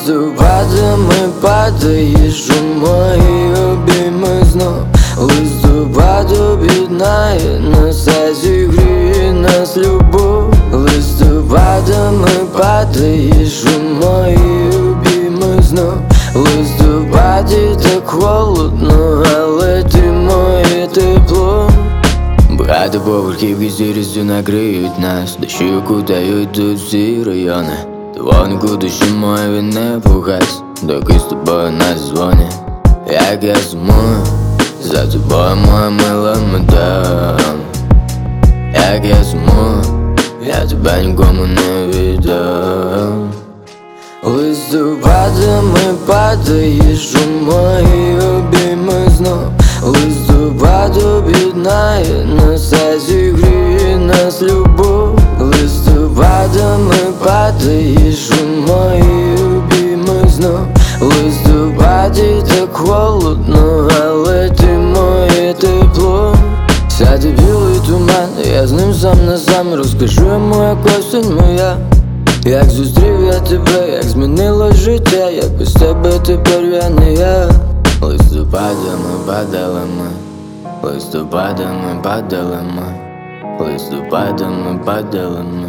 Листопадами падаєш у мої обійми знов. Листопад об'єднає нас, а зігріє нас любов. Листопадами падаєш у мої обійми знов. В листопаді так холодно, але ти моє тепло. Багатоповерхівки сірістю накриють нас, дощі окутають тут всі райони. Дзвонику душі мої він не погас, доки з тобою нас дзвонять. Як я сумую за тобою, моя мила мадам. Як я сумую, я тебе нікому не віддам. Листопадами падаєш у мої обійми знов. Листопад об'єднає нас, а зігріє нас любов. Листопадами падаєш у мої обійми знов. В листопаді так холодно, але ти моє тепло. Сяде білий туман, я з ним сам на сам. Розкажу йому, як осінь моя. Як зустрів я тебе, як змінилось життя, як без тебе тепер я не я. Листопадами падали ми, листопадами падали ми, листопадами падали ми.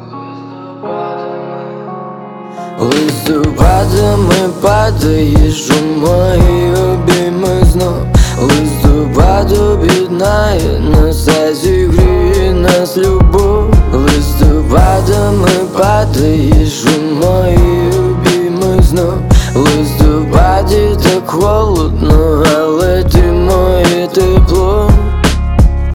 Листопадами падаєш у мої обійми знов. Листопад об'єднає нас, а зігріє нас любов. Листопадами падаєш у мої обійми знов. В листопаді так холодно, але ти моє тепло.